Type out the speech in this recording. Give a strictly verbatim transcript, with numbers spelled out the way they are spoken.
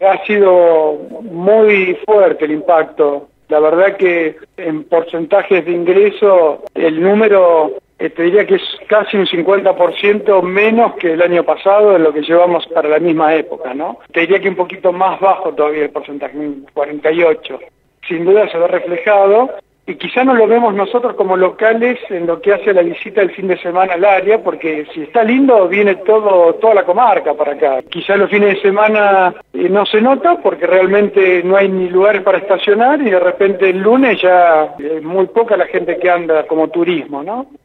Ha sido muy fuerte el impacto. La verdad que en porcentajes de ingreso el número eh, te diría que es casi un cincuenta por ciento menos que el año pasado en lo que llevamos para la misma época, ¿no? Te diría que un poquito más bajo todavía el porcentaje, un cuarenta y ocho. Sin duda se ve reflejado y quizá no lo vemos nosotros como locales en lo que hace la visita del fin de semana al área, porque si está lindo viene todo toda la comarca para acá. Quizá los fines de semana eh, no se nota porque realmente no hay ni lugares para estacionar y de repente el lunes ya es muy poca la gente que anda como turismo, ¿no?